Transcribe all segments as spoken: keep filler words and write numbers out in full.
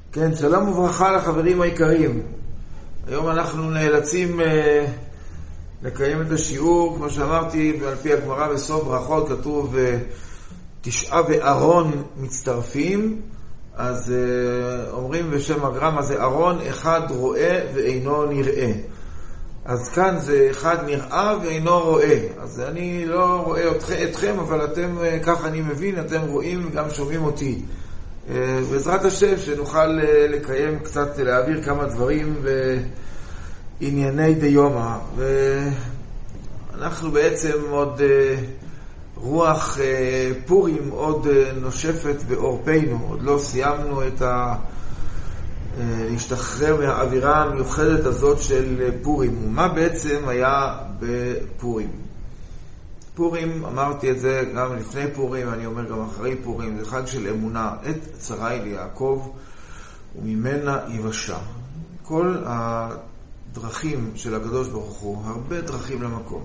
כן, שלום וברכה לחברים היקרים. היום אנחנו נאלצים אה, לקיים את השיעור, כמו שאמרתי, ועל פי הגמרא בסוף ברכות כתוב אה, תשעה וארון מצטרפים, אז אה, אומרים בשם הגר"א מה זה ארון, אחד רואה ואינו נראה. אז כאן זה אחד נראה ואינו רואה. אז אני לא רואה אתכם, אבל אתם, כך אני מבין, אתם רואים וגם שומעים אותי. בעזרת השם שנוכל לקיים קצת, להעביר כמה דברים בענייני דיומא. ואנחנו בעצם עוד רוח פורים עוד נושפת בעורפינו, עוד לא סיימנו את ה... להשתחרר מהאווירה המיוחדת הזאת של פורים. ומה בעצם היה בפורים? פורים, אמרתי את זה גם לפני פורים, אני אומר גם אחרי פורים, זה חג של אמונה. עת צרי ליעקב וממנה יבשה. כל הדרכים של הקדוש ברוך הוא, הרבה דרכים למקום.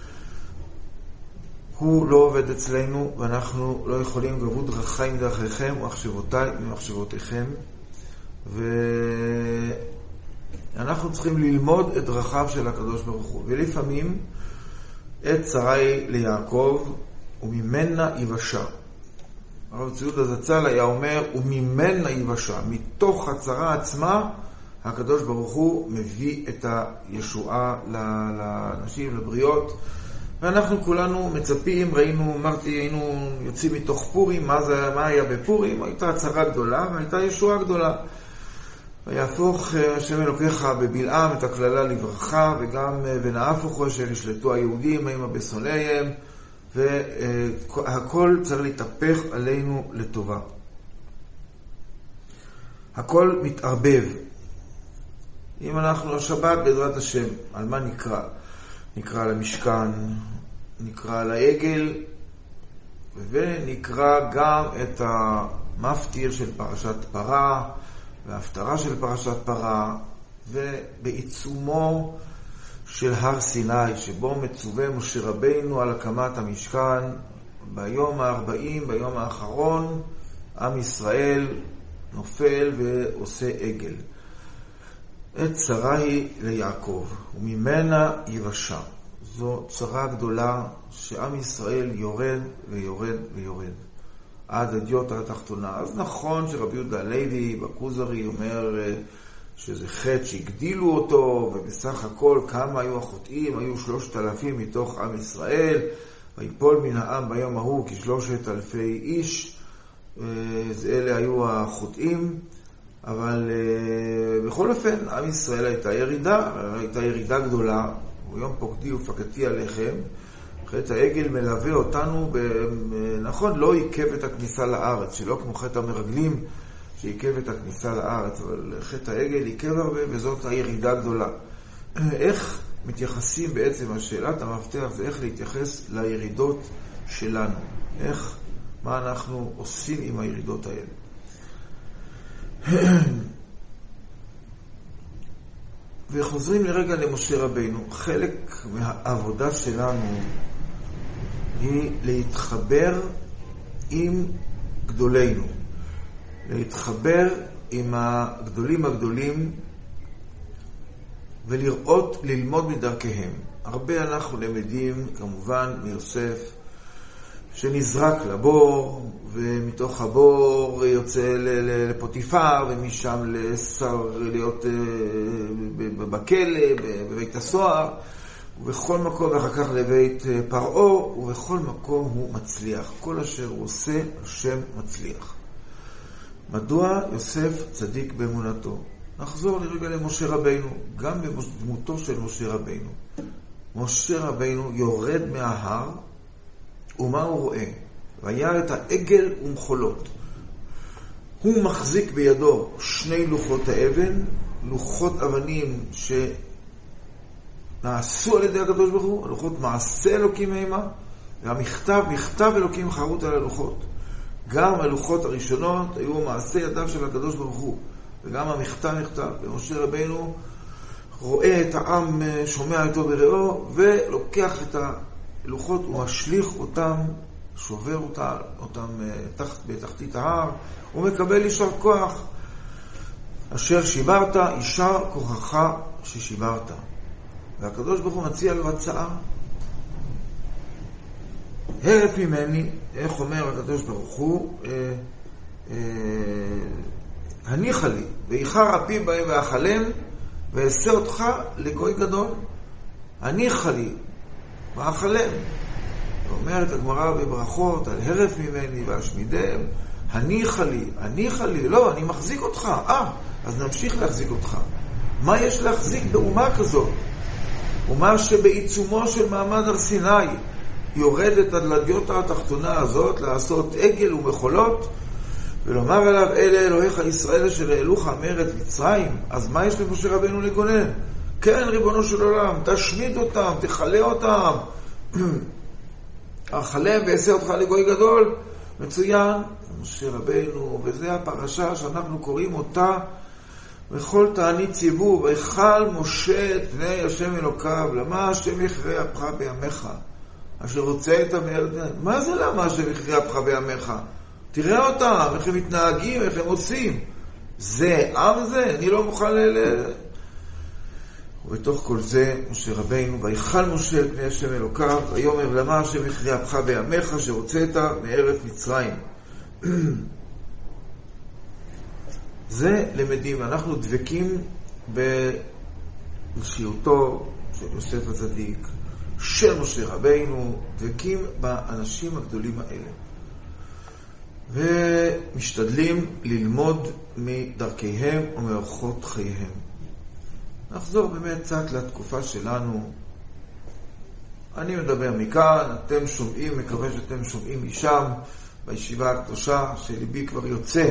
הוא לא עובד אצלנו, ואנחנו לא יכולים גבו דרכי מדרכיכם ומחשבותיי ממחשבותיכם. ואנחנו צריכים ללמוד את דרכיו של הקדוש ברוך הוא. ולפעמים עת צרי ליעקב וממנה יבשה. הרב ציודה זצ"ל היה אומר וממנה יבשה. מתוך הצרה עצמה הקדוש ברוך הוא מביא את הישועה לאנשים, לבריות. ואנחנו כולנו מצפים, ראינו, אמרתי, היינו יוצאים מתוך פורים. מה זה, מה היה בפורים? הייתה הצרה גדולה והייתה ישועה גדולה. ויהפוך השם אלוקיך בבלעם את הכללה לברכה, וגם ונהפוכו אשר ישלטו היהודים המה בשונאיהם, והכל צריך להתהפך עלינו לטובה. הכל מתערבב. אם אנחנו השבת בעזרת השם, על מה נקרא? נקרא למשכן, נקרא לעגל, ונקרא גם את המפטיר של פרשת פרה, וההפטרה של פרשת פרה, ובעיצומו של הר סיני, שבו מצווה משה רבינו על הקמת המשכן, ביום הארבעים, ביום האחרון, עם ישראל נופל ועושה עגל. עת צרה היא ליעקב, וממנה יבשה. זו צרה גדולה שעם ישראל יורד ויורד ויורד. עד הדיוט התחתונה. אז נכון שרבי יהודה הלוי בכוזרי אומר שזה חטא שהגדילו אותו, ובסך הכל כמה היו החוטאים? היו שלושת אלפים מתוך עם ישראל, ויפול מן העם ביום ההוא כשלושת אלפי איש. אלה היו החוטאים, אבל בכל אופן עם ישראל הייתה ירידה, הייתה ירידה גדולה. ויום פוקדי ופקדתי עליכם. חטא העגל מלווה אותנו, נכון, לא עיכב את הכניסה לארץ, שלא כמו חטא המרגלים שעיכב את הכניסה לארץ, אבל חטא העגל עיכב הרבה, וזאת הירידה גדולה. איך מתייחסים בעצם, השאלת המפתח זה איך להתייחס לירידות שלנו, איך, מה אנחנו עושים עם הירידות האלה. וחוזרים לרגע למשה רבינו. חלק מהעבודה שלנו היא להתחבר עם גדולינו, להתחבר עם הגדולים הגדולים ולראות, ללמוד מדרכיהם. הרבה אנחנו למדים כמובן מיוסף שנזרק לבור, ומתוך הבור יוצא לפוטיפר, ומשם לשר להיות בכלא, בבית הסוהר, ובכל מקום, ואחר כך לבית פרעה, ובכל מקום הוא מצליח. כל אשר הוא עושה, השם מצליח. מדוע יוסף צדיק באמונתו? נחזור לרגע למשה רבינו, גם בדמותו של משה רבינו. משה רבינו יורד מההר, ומה הוא רואה? והיה את העגל ומחולות. הוא מחזיק בידו שני לוחות האבן, לוחות אבנים שנעשו על ידי הקדוש ברוך הוא, הלוחות מעשה אלוקים המה, והמכתב, מכתב אלוקים חרוט על הלוחות. גם הלוחות הראשונות היו מעשה ידיו של הקדוש ברוך הוא, וגם המכתב נכתב. ומשה רבינו רואה את העם, שומע איתו בראו, ולוקח את הלוחות ומשליך אותם, שובר אותם, אותם תחת, בתחתית ההר, הוא מקבל יישר כוח. אשר שיברת, יישר כוחך ששיברת. והקדוש ברוך הוא מציע לו הצעה. הרף ממני, איך אומר הקדוש ברוך הוא, אה, אה, הניחה לי, ואיחר אפי בהם ואכלם, ואעשה אותך לגוי גדול. הניחה לי, ואכלם. ואומרת הגמרא בברכות על הרף ממני והשמידם, הניחה לי, הניחה לי, לא, אני מחזיק אותך. אה, אז נמשיך להחזיק אותך. מה יש להחזיק באומה כזאת? אומה שבעיצומו של מעמד הר סיני יורדת עד לדיוטה התחתונה הזאת לעשות עגל ומחולות ולומר עליו, אלה אלוהיך ישראל אשר העלוך מארץ מצרים. אז מה יש למשה רבנו לגונן? כן, ריבונו של עולם, תשמיד אותם, תחלה אותם, אכלם ואעשה אותך לגוי גדול. מצוין, משה רבנו, וזה הפרשה שאנחנו קוראים אותה וכל תענית ציבור, ויכל משה את פני השם אלוקיו, למה השם יכרה אפך בימיך, אשר רוצה את המארץ. מה זה למה השם יכרה אפך בימיך? תראה אותם, איך הם מתנהגים, איך הם עושים. זה עם זה, אני לא מוכן ל... ובתוך כל זה, משה רבינו, ויכל משה את פני השם אלוקיו, ויאמר למה השם יכרה אפך בימיך, אשר רוצה את מארץ מצרים. זה למדים, אנחנו דבקים באישיותו של יוסף הצדיק, של משה רבינו, דבקים באנשים הגדולים האלה. ומשתדלים ללמוד מדרכיהם ומאורחות חייהם. נחזור באמת קצת לתקופה שלנו. אני מדבר מכאן, אתם שומעים, מקווה שאתם שומעים משם, בישיבה הקדושה שליבי כבר יוצא.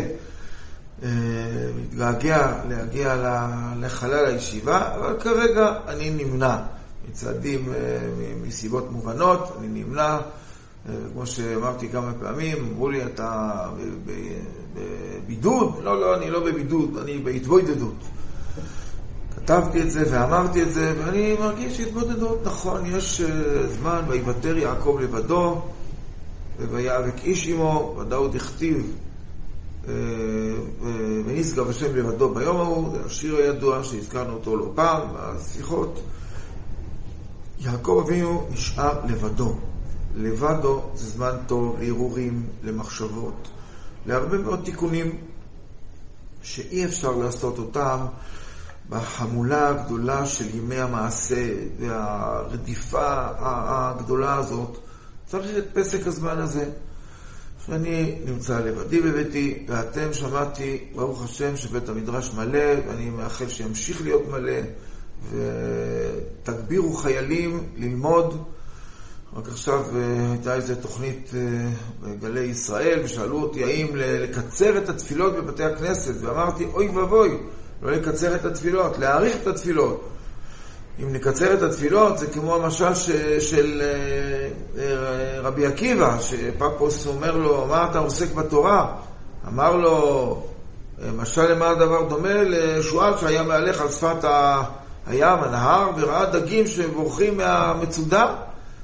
מתגעגע להגיע לחלל הישיבה, אבל כרגע אני נמנע מצעדים מסיבות מובנות, אני נמנע, כמו שאמרתי כמה פעמים, אמרו לי אתה בבידוד? לא, לא, אני לא בבידוד, אני בהתבודדות. כתבתי את זה ואמרתי את זה, ואני מרגיש התבודדות. נכון, יש זמן, ויוותר יעקב לבדו ויאבק איש עמו, ודאו דכתיב ונשגב השם לבדו ביום ההוא. זה השיר הידוע שהזכרנו אותו לא פעם בשיחות. יעקב אבינו נשאר לבדו. לבדו זה זמן טוב להרהורים, למחשבות, להרבה מאוד תיקונים שאי אפשר לעשות אותם בחמולה הגדולה של ימי המעשה והרדיפה הגדולה הזאת. צריך את פסק הזמן הזה שאני נמצא לבדי בביתי, ואתם שמעתי ברוך השם שבית המדרש מלא, ואני מאחל שימשיך להיות מלא, ותגבירו חיילים ללמוד. רק עכשיו הייתה איזו תוכנית בגלי ישראל, ושאלו אותי האם לקצר את התפילות בבתי הכנסת, ואמרתי אוי ובוי, לא לקצר את התפילות, להאריך את התפילות. אם נקצר את התפילות זה כמו המשל ש, של רבי עקיבא, שפפוס אומר לו, מה אתה עוסק בתורה? אמר לו, משל למה הדבר דומה לשועל שהיה מהלך על שפת הים, הנהר, וראה דגים שבורחים מהמצודה.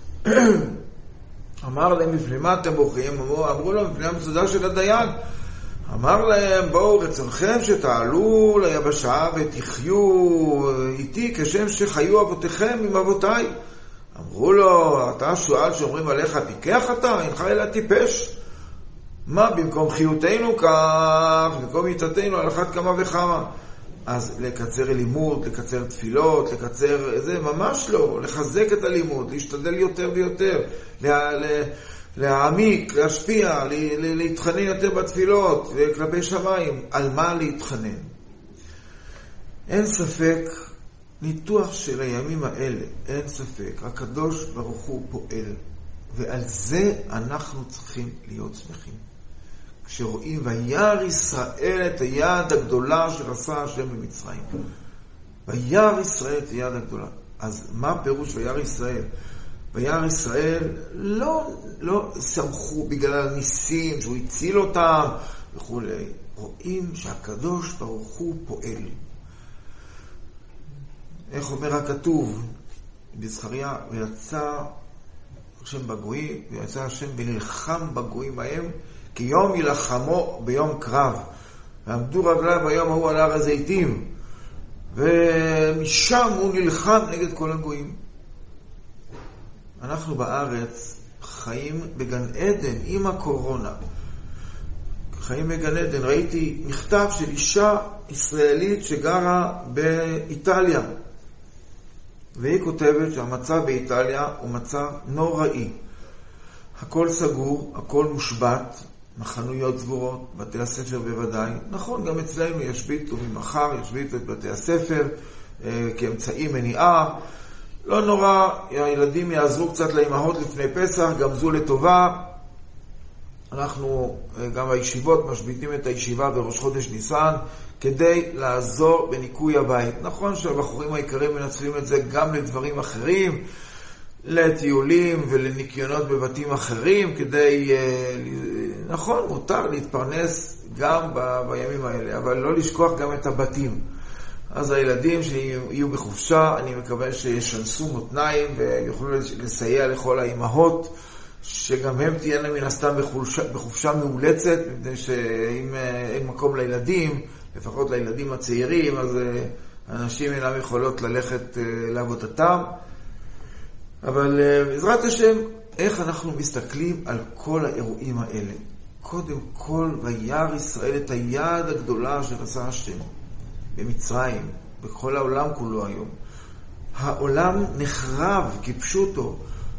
אמר להם, מפני מה אתם בורחים? אמרו, אמרו לו, מפני המצודה של הדיין. אמר להם, בואו רצונכם שתעלו ליבשה ותחיו איתי כשם שחיו אבותיכם עם אבותיי. אמרו לו, אתה שואל שאומרים עליך פיקח אתה, אינך אלא טיפש. מה, במקום חיותנו כך, במקום מיתתנו על אחת כמה וכמה. אז לקצר לימוד, לקצר תפילות, לקצר, זה ממש לא, לחזק את הלימוד, להשתדל יותר ויותר, לה, לה, להעמיק, להשפיע, להתחנן יותר בתפילות וכלפי שמיים. על מה להתחנן? אין ספק, ניתוח של הימים האלה, אין ספק, הקדוש ברוך הוא פועל, ועל זה אנחנו צריכים להיות שמחים. כשרואים וירא ישראל את היד הגדולה שעשה השם במצרים. וירא ישראל את היד הגדולה. אז מה פירוש וירא ישראל? וירא ישראל לא, לא שמחו בגלל הניסים שהוא הציל אותם וכו'. רואים שהקדוש ברוך הוא פועל. איך אומר הכתוב בזכריה, ויצא השם בגויים, ויצא השם ונלחם בגויים בהם, כי יום ילחמו ביום קרב. ועמדו רגליו היום ההוא על הר הזיתים, ומשם הוא נלחם נגד כל הגויים. אנחנו בארץ חיים בגן עדן עם הקורונה. חיים בגן עדן. ראיתי מכתב של אישה ישראלית שגרה באיטליה. והיא כותבת שהמצב באיטליה הוא מצב נוראי. הכל סגור, הכל מושבת, החנויות סגורות, בתי הספר בוודאי. נכון, גם אצלנו ישביתו ממחר, ישביתו את בתי הספר כאמצעי מניעה. לא נורא, הילדים יעזרו קצת לאמהות לפני פסח, גם זו לטובה. אנחנו גם בישיבות משביתים את הישיבה בראש חודש ניסן, כדי לעזור בניקוי הבית. נכון שהבחורים העיקרים מנצלים את זה גם לדברים אחרים, לטיולים ולניקיונות בבתים אחרים, כדי, נכון, מותר להתפרנס גם ב- בימים האלה, אבל לא לשכוח גם את הבתים. אז הילדים שיהיו בחופשה, אני מקווה שישנסו מותניים ויוכלו לסייע לכל האימהות, שגם הם תהיינה מן הסתם בחופשה, בחופשה מאולצת, מפני שאם אין מקום לילדים, לפחות לילדים הצעירים, אז אנשים אינם יכולות ללכת לעבודתם. אבל בעזרת השם, איך אנחנו מסתכלים על כל האירועים האלה? קודם כל, וירא ישראל את היד הגדולה של עשה השם במצרים, בכל העולם כולו היום. העולם נחרב כפשוטו.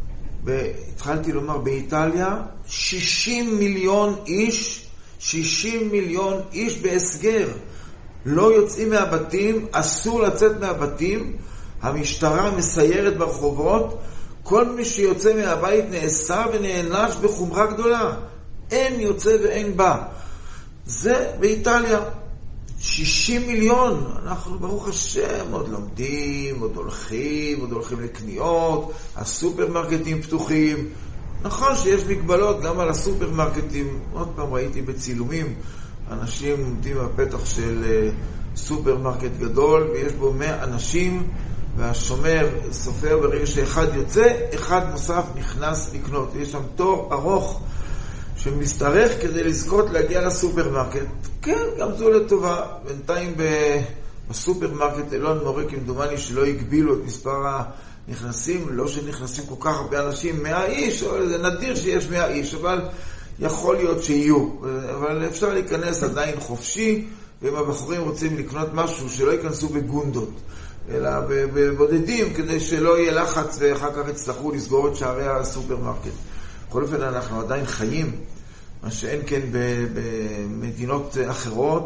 התחלתי לומר, באיטליה שישים מיליון איש, שישים מיליון איש בהסגר. לא יוצאים מהבתים, אסור לצאת מהבתים, המשטרה מסיירת ברחובות, כל מי שיוצא מהבית נאסר ונענש בחומרה גדולה. אין יוצא ואין בא. זה באיטליה. שישים מיליון. אנחנו ברוך השם עוד לומדים, עוד הולכים, עוד הולכים לקניות, הסופרמרקטים פתוחים. נכון שיש מגבלות גם על הסופרמרקטים. עוד פעם ראיתי בצילומים, אנשים עומדים בפתח של סופרמרקט גדול, ויש בו מאה אנשים, והשומר סופר ברגע שאחד יוצא, אחד נוסף נכנס לקנות. יש שם תור ארוך שמסתרך כדי לזכות להגיע לסופרמרקט. כן, גם זו לטובה. בינתיים בסופרמרקט אלון מורה כמדומני שלא הגבילו את מספר הנכנסים, לא שנכנסים כל כך הרבה אנשים, מאה איש, זה נדיר שיש מאה איש, אבל יכול להיות שיהיו. אבל אפשר להיכנס עדיין חופשי, ואם הבחורים רוצים לקנות משהו שלא ייכנסו בגונדות, אלא בבודדים, כדי שלא יהיה לחץ ואחר כך יצטרכו לסגור את שערי הסופרמרקט. בכל אופן אנחנו עדיין חיים, מה שאין כן במדינות אחרות,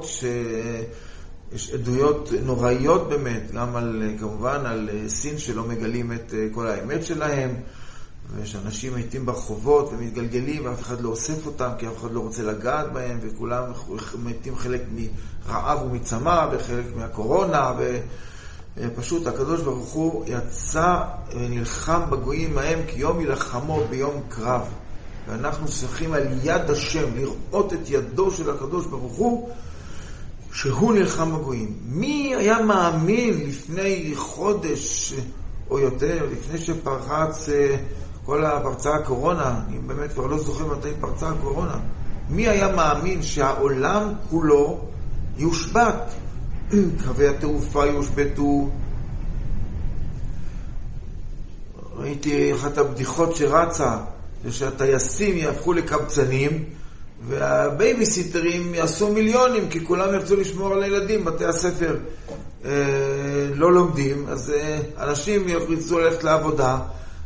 שיש עדויות נוראיות באמת, גם על, כמובן על סין שלא מגלים את כל האמת שלהם, ושאנשים מתים ברחובות ומתגלגלים ואף אחד לא אוסף אותם, כי אף אחד לא רוצה לגעת בהם, וכולם מתים חלק מרעב ומצמא, וחלק מהקורונה, ופשוט הקדוש ברוך הוא יצא ונלחם בגויים מהם כיום ילחמו ביום קרב. ואנחנו צריכים על יד השם לראות את ידו של הקדוש ברוך הוא שהוא נלחם בגויים. מי היה מאמין לפני חודש או יותר, לפני שפרץ כל הפרצה הקורונה, אני באמת כבר לא זוכר מתי פרצה הקורונה, מי היה מאמין שהעולם כולו יושבת? קווי התעופה יושבתו. ראיתי אחת הבדיחות שרצה, זה שהטייסים יהפכו לקבצנים, והבייביסיטרים יעשו מיליונים, כי כולם ירצו לשמור על הילדים. בתי הספר אה, לא לומדים, אז אה, אנשים ירצו ללכת לעבודה,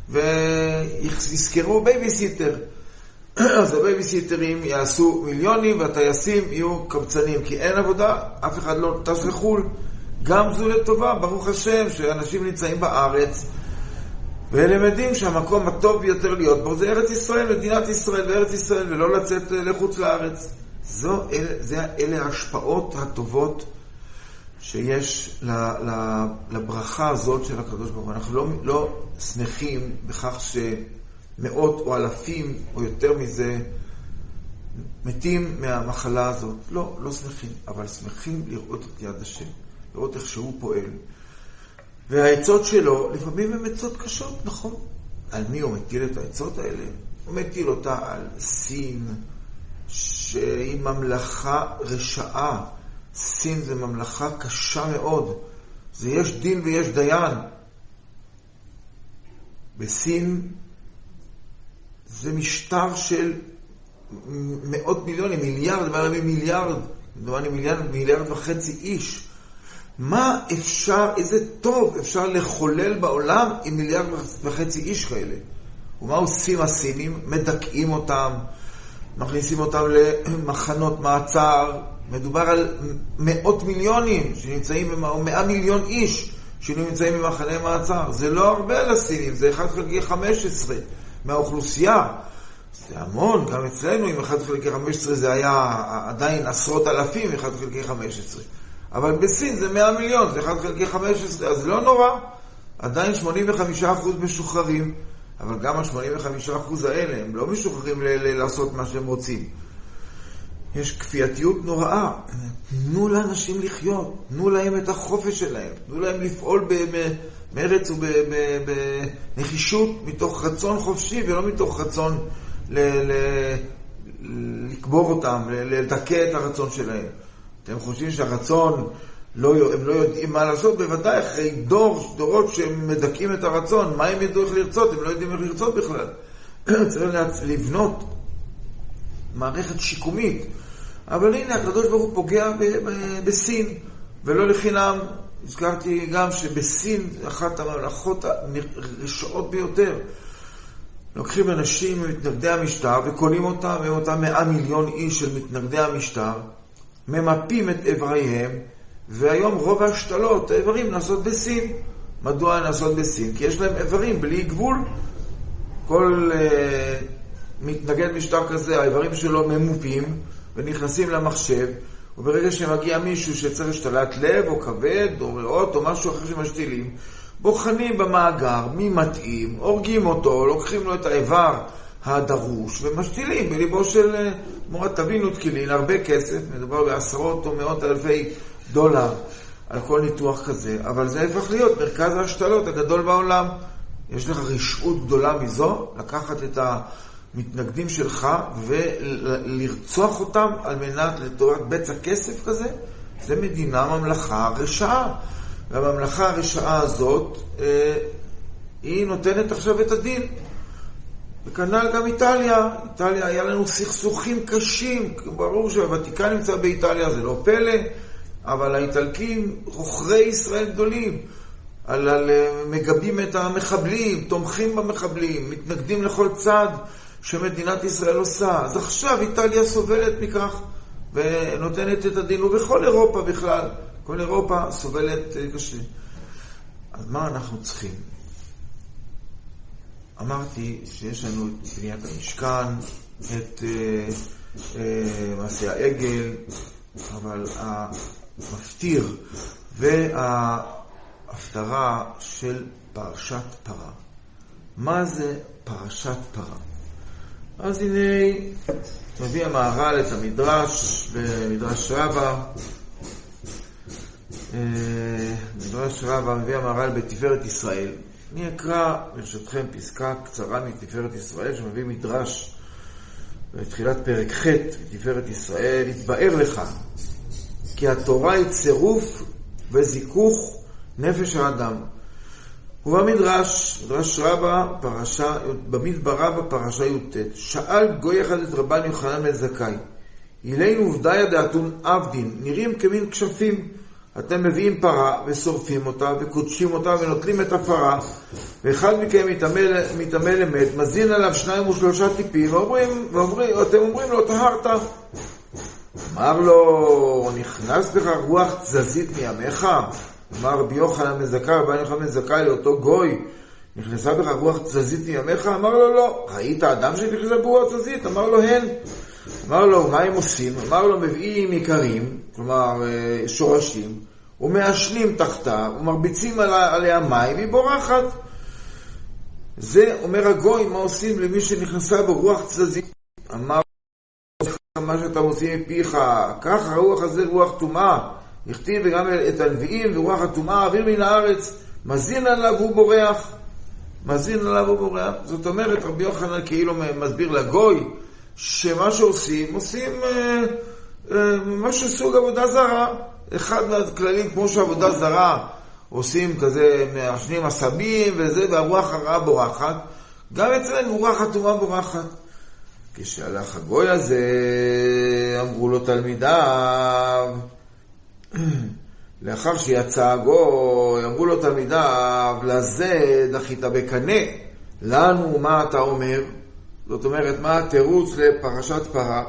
ויזכרו בייביסיטר. אז הבייביסיטרים יעשו מיליונים, והטייסים יהיו קבצנים, כי אין עבודה, אף אחד לא טס לחול. גם זו לטובה, ברוך השם, שאנשים נמצאים בארץ, ולמדים שהמקום הטוב ביותר להיות בו זה ארץ ישראל, מדינת ישראל וארץ ישראל, ולא לצאת לחוץ לארץ. זו, אל, זה, אלה ההשפעות הטובות שיש ל, ל, לברכה הזאת של הקדוש ברוך הוא. אנחנו לא, לא שמחים בכך שמאות או אלפים או יותר מזה מתים מהמחלה הזאת. לא, לא שמחים, אבל שמחים לראות את יד השם, לראות איך שהוא פועל. והעצות שלו לפעמים הן עצות קשות, נכון? על מי הוא מטיל את העצות האלה? הוא מטיל אותה על סין, שהיא ממלכה רשעה, סין זה ממלכה קשה מאוד. זה יש דין ויש דיין. בסין זה משטר של מאות מיליונים, מיליארד, מעל מיליארד, מיליארד, מיליארד וחצי איש. מה אפשר, איזה טוב אפשר לחולל בעולם עם מיליארד וחצי איש כאלה? ומה עושים הסינים? מדכאים אותם, מכניסים אותם למחנות מעצר. מדובר על מאות מיליונים שנמצאים, או מאה מיליון איש שנמצאים במחנה מעצר. זה לא הרבה לסינים, זה אחד חלקי חמש עשרה מהאוכלוסייה. זה המון, גם אצלנו עם אחד חלקי חמש עשרה זה היה עדיין עשרות אלפים, אחד חלקי חמש עשרה. אבל בסין זה מאה מיליון, זה אחד חלקי חמש עשרה, אז לא נורא. עדיין שמונים וחמישה אחוז משוחררים, אבל גם ה-שמונים וחמישה אחוז האלה הם לא משוחררים ל- ל- לעשות מה שהם רוצים. יש כפייתיות נוראה. תנו לאנשים לחיות, תנו להם את החופש שלהם, תנו להם לפעול במרץ ובנחישות מתוך רצון חופשי ולא מתוך רצון ל- ל- לקבור אותם, לדכא את הרצון שלהם. אתם חושבים שהרצון, לא, הם לא יודעים מה לעשות? בוודאי, אחרי דור, דורות שהם מדכאים את הרצון, מה הם ידעו איך לרצות? הם לא יודעים איך לרצות בכלל. צריך לבנות מערכת שיקומית. אבל הנה, הקדוש ברוך הוא פוגע ב- ב- בסין, ולא לחינם. הזכרתי גם שבסין, אחת הממלכות הרשעות ביותר, לוקחים אנשים ממתנגדי המשטר וקונים אותם, הם אותם מאה מיליון איש של מתנגדי המשטר, ממפים את איבריהם, והיום רוב ההשתלות, האיברים נעשות בסין. מדוע נעשות בסין? כי יש להם איברים בלי גבול. כל uh, מתנגד משטר כזה, האיברים שלו ממופים ונכנסים למחשב, וברגע שמגיע מישהו שצריך השתלת לב או כבד או ריאות או משהו אחר שמשתילים, בוחנים במאגר מי מתאים, הורגים אותו, לוקחים לו את האיבר הדרוש ומשתילים בליבו של מורת. תבינו תקילין, הרבה כסף, מדובר בעשרות או מאות אלפי דולר על כל ניתוח כזה, אבל זה הפך להיות מרכז ההשתלות הגדול בעולם. יש לך רשעות גדולה מזו, לקחת את המתנגדים שלך ולרצוח אותם על מנת לתורת בצע כסף כזה? זה מדינה, ממלכה רשעה. והממלכה הרשעה הזאת, אה, היא נותנת עכשיו את הדין. וכנ"ל גם איטליה. איטליה היה לנו סכסוכים קשים. ברור שהוותיקן נמצא באיטליה, זה לא פלא, אבל האיטלקים רוכרי ישראל גדולים. על, על מגבים את המחבלים, תומכים במחבלים, מתנגדים לכל צד שמדינת ישראל עושה. אז עכשיו איטליה סובלת מכך ונותנת את הדין, ובכל אירופה בכלל. כל אירופה סובלת קשה. אז מה אנחנו צריכים? אמרתי שיש לנו את בניית המשכן, את אה, אה, מעשה העגל, אבל המפטיר וההפטרה של פרשת פרה. מה זה פרשת פרה? אז הנה מביא המהר"ל את המדרש במדרש רבה. מדרש רבה מביא המהר"ל בתפארת ישראל. אני אקרא ברשותכם פסקה קצרה מתפארת ישראל שמביא מדרש בתחילת פרק ח' בתפארת ישראל. התבאר לך כי התורה היא צירוף וזיכוך נפש האדם. ובמדרש, מדרש רבה, פרשה, במדבר רבה, פרשה י"ט, שאל גוי אחד את רבן יוחנן בן זכאי, אילנו עובדיה דאתון עבדין, נראים כמין כשפים, אתם מביאים פרה ושורפים אותה וקודשים אותה ונוטלים את הפרה, ואחד מכם מתאמה למת, מזין עליו שניים ושלושה טיפים, ואומרים, ואומרים, אתם אומרים לו, טהרת. אמר לו, נכנס בך רוח תזזית מימיך? אמר רבי יוחנן בן זכאי, רבי יוחנן בן זכאי לאותו גוי, נכנסה בך רוח תזזית מימיך? אמר לו, לא. ראית אדם שנכנסה ברוח תזזית? אמר לו, הן. אמר לו, מה הם עושים? אמר לו, מביאים עיקרים, כלומר שורשים, ומאשלים תחתה, ומרביצים עליה מים, היא בורחת. זה אומר הגוי, מה עושים למי שנכנסה ברוח תזזית? אמר מה שאתם עושים מפיך, כך הרוח הזה רוח טומאה, הכתיב וגם את הנביאים ורוח הטומאה, אוויר מן הארץ, מזין עליו הוא בורח, מזין עליו הוא בורח. זאת אומרת, רבי יוחנן כאילו מסביר לגוי, שמה שעושים, עושים אה, משהו סוג עבודה זרה. אחד מהכללים, כמו שעבודה זרה עושים כזה, מעשנים עשבים וזה, והרוח הרעה בורחת, גם אצלנו רוח חתומה בורחת. כשהלך הגוי הזה, אמרו לו תלמידיו, לאחר שיצא הגוי, אמרו לו תלמידיו, לזה דחית בקנה, לנו מה אתה אומר? זאת אומרת, מה התירוץ לפרשת פרה?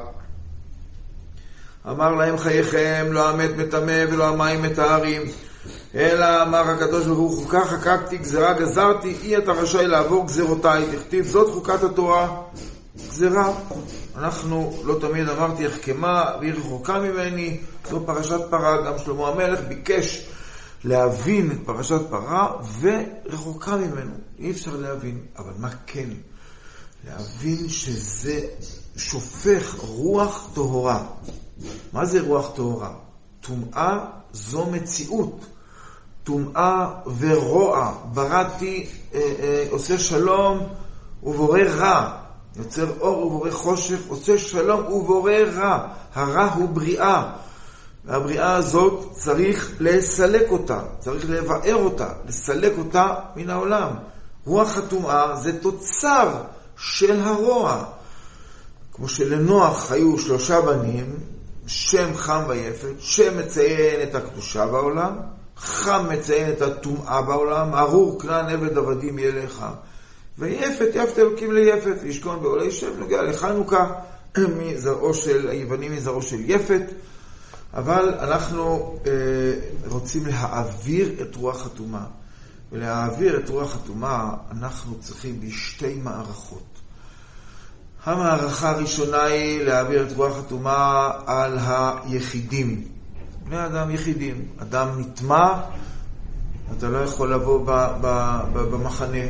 אמר להם חייכם, לא המת מטמא ולא המים מטהרים, אלא אמר הקדוש ברוך הוא, חוקה חקקתי, גזרה גזרתי, אי אתה רשאי לעבור גזרותיי, תכתיב זאת חוקת התורה, גזרה. אנחנו לא תמיד אמרתי החכמה והיא רחוקה ממני, זו פרשת פרה. גם שלמה המלך ביקש להבין את פרשת פרה ורחוקה ממנו, אי אפשר להבין. אבל מה כן? להבין שזה שופך רוח טהורה. מה זה רוח טהורה? טומאה זו מציאות, טומאה ורוע. בראתי אה, אה, עושה שלום ובורא רע, יוצר אור ובורא חושך, עושה שלום ובורא רע. הרע הוא בריאה, והבריאה הזאת צריך לסלק אותה, צריך לבאר אותה, לסלק אותה מן העולם. רוח הטומאה זה תוצר של הרוע. כמו שלנוח היו שלושה בנים, שם, חם ויפת. שם מציין את הקדושה בעולם, חם מציין את הטומאה בעולם, ארור כנען עבד עבדים יהיה לך, ויפת יפת אלוקים ליפת, וישכון בעולי שם. נוגע לחנוכה, מזרעו של היוונים, מזרעו של יפת. אבל אנחנו אה, רוצים להעביר את רוח הטומאה, ולהעביר את רוח הטומאה אנחנו צריכים בשתי מערכות. המערכה הראשונה היא להעביר את רוח הטומאה על היחידים. בני אדם יחידים. אדם נטמע, אתה לא יכול לבוא ב, ב, ב, במחנה.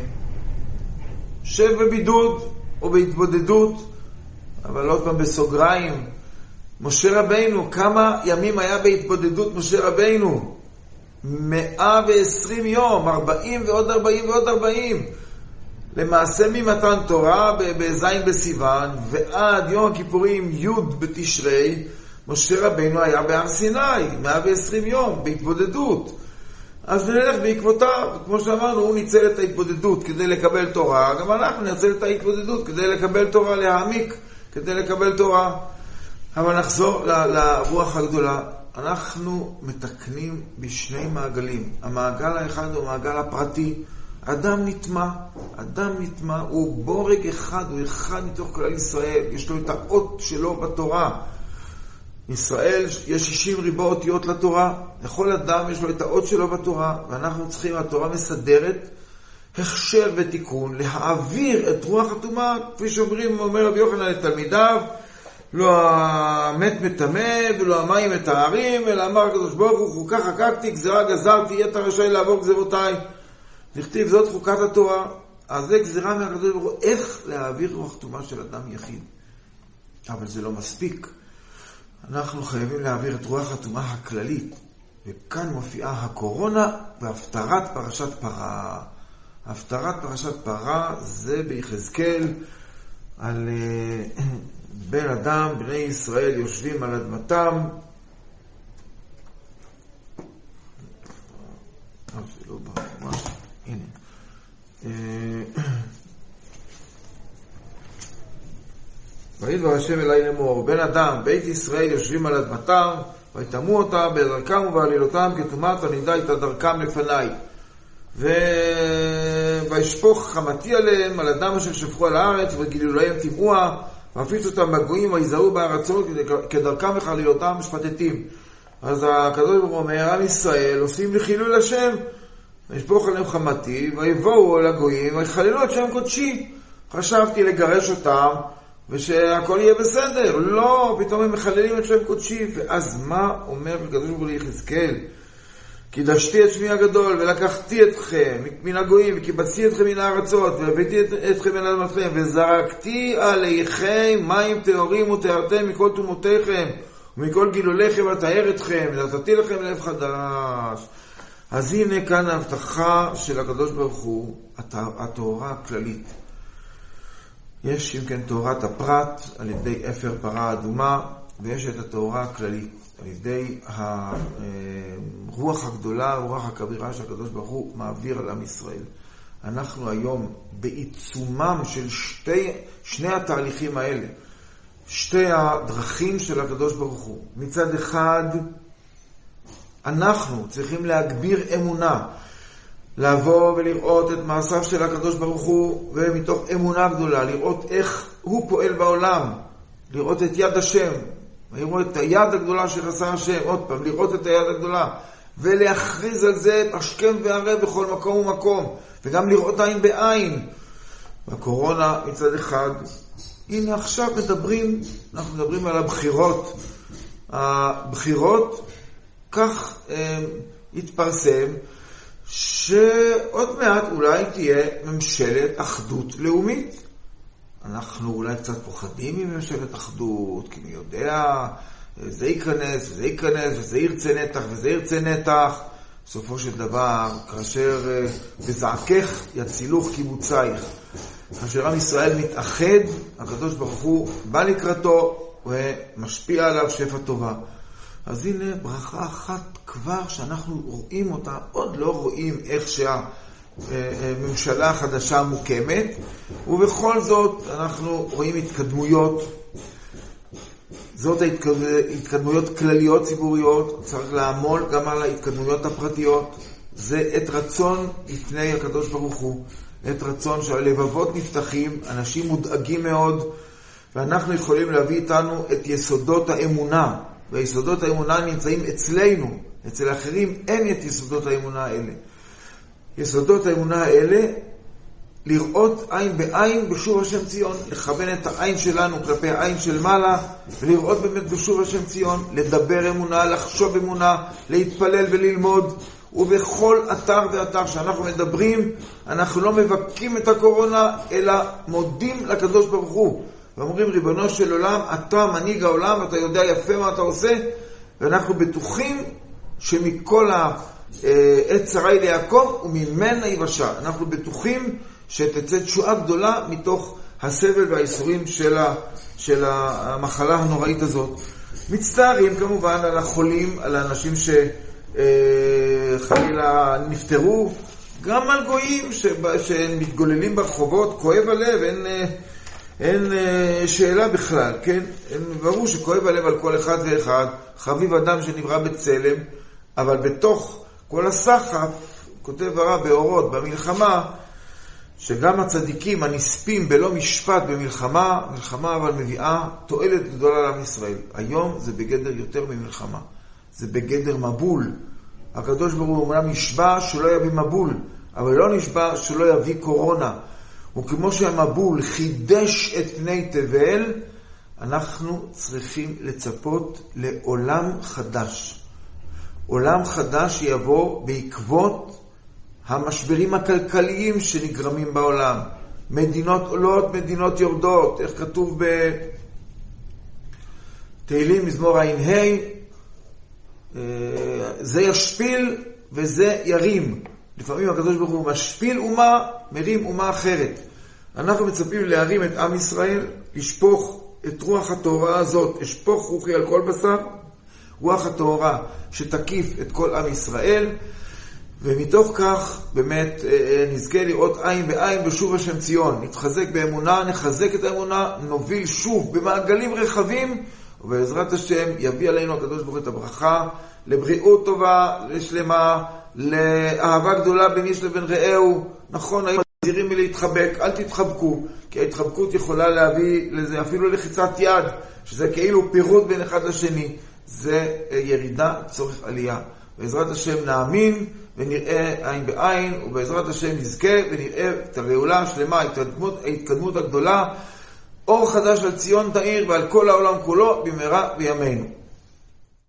שב בבידוד או בהתבודדות. אבל עוד פעם בסוגריים, משה רבינו, כמה ימים היה בהתבודדות משה רבינו? מאה ועשרים יום, ארבעים ועוד ארבעים ועוד ארבעים. למעשה ממתן תורה בזין בסיוון ועד יום הכיפורים י' בתשרי, משה רבינו היה בהר סיני, מאה ועשרים יום בהתבודדות. אז נלך בעקבותיו, כמו שאמרנו, הוא ניצל את ההתבודדות כדי לקבל תורה, גם אנחנו נצל את ההתבודדות כדי לקבל תורה, להעמיק כדי לקבל תורה. אבל נחזור לרוח הגדולה. אנחנו מתקנים בשני מעגלים. המעגל האחד הוא המעגל הפרטי. אדם נטמע, אדם נטמע, הוא בורג אחד, הוא אחד מתוך כלל ישראל, יש לו את האות שלו בתורה. ישראל יש שישים ריבוע אותיות לתורה, לכל אדם יש לו את האות שלו בתורה, ואנחנו צריכים, התורה מסדרת הכשר ותיקון, להעביר את רוח הטומאה, כפי שאומרים, אומר רבי יוחנן לתלמידיו, לא המת מטמא ולא המים מטהרים, אלא אמר הקדוש ברוך הוא, חוקה חקקתי, גזרה גזרתי, יהיה אתה רשאי לעבור גזרותיי. נכתיב זאת חוקת התורה. אז זה גזירה מהקדוש ברוך הוא, איך להעביר רוח טומאה של אדם יחיד. אבל זה לא מספיק. אנחנו חייבים להעביר את רוח הטומאה הכללית. וכאן מופיעה הקורונה והפטרת פרשת פרה. הפטרת פרשת פרה זה ביחזקאל על בן אדם, בני ישראל יושבים על אדמתם. אבל זה לא בא, ממש. הנה. וידבר השם אלי לאמור, בן אדם, בית ישראל יושבים על אדמתם, ויטמאו אותה בדרכם ובעלילותם, כטומאת הנידה את דרכם לפניי. וישפוך חמתי עליהם, על אדם אשר שפכו על הארץ, וגילו להם טמאוה, והפיץ אותם בגויים, ויזהו בארצות, כדרכם וחלילותם משפטטים. אז הקדוש ברוך הוא אומר, עם ישראל עושים לחילול השם, וישפוך עליהם חמתי, ויבואו אל הגויים, ויחללו את שם קודשי. חשבתי לגרש אותם, ושהכל יהיה בסדר. לא, פתאום הם מחללים את שם קודשי. ואז מה אומר הקדוש ברוך הוא ליחזקאל? קידשתי את שמי הגדול, ולקחתי אתכם מן הגויים, וקיבצתי אתכם מן הארצות, והבאתי אתכם מן אדמתכם, וזרקתי עליכם מים טהורים וטהרתם מכל תומותיכם, ומכל גילוליכם אטהר אתכם, ונתתי לכם לב חדש. אז הנה כאן ההבטחה של הקדוש ברוך הוא, התורה הכללית. יש אם כן תורת הפרט על ידי אפר פרה אדומה, ויש את התורה הכללית, על ידי הרוח הגדולה, הרוח הכבירה שהקדוש ברוך הוא מעביר על עם ישראל. אנחנו היום בעיצומם של שתי, שני התהליכים האלה, שתי הדרכים של הקדוש ברוך הוא. מצד אחד, אנחנו צריכים להגביר אמונה, לבוא ולראות את מעשיו של הקדוש ברוך הוא, ומתוך אמונה גדולה, לראות איך הוא פועל בעולם, לראות את יד השם, לראות את היד הגדולה שעשה השם, עוד פעם, לראות את היד הגדולה, ולהכריז על זה את השכם והערב בכל מקום ומקום, וגם לראות עין בעין. בקורונה מצד אחד, הנה עכשיו מדברים, אנחנו מדברים על הבחירות. הבחירות, כך אה, התפרסם, שעוד מעט אולי תהיה ממשלת אחדות לאומית. אנחנו אולי קצת פוחדים מממשלת אחדות, כי מי יודע, זה ייכנס, וזה ייכנס, וזה ירצה נתח, וזה ירצה נתח. בסופו של דבר, כאשר בזעקך יצילוך קיבוצייך, כאשר עם ישראל מתאחד, הקדוש ברוך הוא בא לקראתו ומשפיע עליו שפע טובה. אז הנה ברכה אחת כבר שאנחנו רואים אותה, עוד לא רואים איך שהממשלה החדשה מוקמת, ובכל זאת אנחנו רואים התקדמויות. זאת ההתקדמויות כלליות ציבוריות, צריך לעמול גם על ההתקדמויות הפרטיות. זה את רצון לפני הקדוש ברוך הוא, את רצון שהלבבות נפתחים, אנשים מודאגים מאוד, ואנחנו יכולים להביא איתנו את יסודות האמונה, ויסודות האמונה נמצאים אצלנו, אצל אחרים אין את יסודות האמונה האלה. יסודות האמונה האלה, לראות עין בעין בשוב השם ציון, לכוון את העין שלנו כלפי העין של מעלה, ולראות באמת בשוב השם ציון, לדבר אמונה, לחשוב אמונה, להתפלל וללמוד, ובכל אתר ואתר שאנחנו מדברים, אנחנו לא מבכים את הקורונה, אלא מודים לקדוש ברוך הוא. ואומרים, ריבונו של עולם, אתה מנהיג העולם, אתה יודע יפה מה אתה עושה, ואנחנו בטוחים שמכל העת צרי ליעקב וממנה יבשה. אנחנו בטוחים שתצא תשועה גדולה מתוך הסבל והאיסורים של, ה, של המחלה הנוראית הזאת. מצטערים כמובן על החולים, על האנשים שחלילה נפטרו, גם על גויים שמתגוללים ברחובות, כואב הלב, אין... אין שאלה בכלל, כן? ברור שכואב הלב על כל אחד ואחד, חביב אדם שנברא בצלם, אבל בתוך כל הסחף, כותב הרב באורות, במלחמה, שגם הצדיקים הנספים בלא משפט במלחמה, מלחמה אבל מביאה תועלת גדולה לעם ישראל. היום זה בגדר יותר ממלחמה, זה בגדר מבול. הקדוש ברוך הוא אומנם נשבע שלא יביא מבול, אבל לא נשבע שלא יביא קורונה. וכמו שהמבול חידש את פני תבל, אנחנו צריכים לצפות לעולם חדש. עולם חדש שיבוא בעקבות המשברים הכלכליים שנגרמים בעולם. מדינות עולות, מדינות יורדות. איך כתוב בתהילים מזמור ע"ה, זה ישפיל וזה ירים. לפעמים הקדוש ברוך הוא משפיל אומה, מרים אומה אחרת. אנחנו מצפים להרים את עם ישראל, לשפוך את רוח התורה הזאת, לשפוך רוחי על כל בשר, רוח התורה שתקיף את כל עם ישראל, ומתוך כך באמת נזכה לראות עין בעין בשוב השם ציון. נתחזק באמונה, נחזק את האמונה, נוביל שוב במעגלים רחבים, ובעזרת השם יביא עלינו הקדוש ברוך הוא את הברכה, לבריאות טובה, לשלמה, לאהבה גדולה בין איש לבין רעהו. נכון, היום מזהירים מלהתחבק, אל תתחבקו, כי ההתחבקות יכולה להביא לזה אפילו לחיצת יד, שזה כאילו פירוד בין אחד לשני. זה ירידה, צורך עלייה. בעזרת השם נאמין ונראה עין בעין, ובעזרת השם נזכה ונראה את הגאולה השלמה, ההתקדמות, ההתקדמות הגדולה, אור חדש על ציון תאיר ועל כל העולם כולו במהרה בימינו.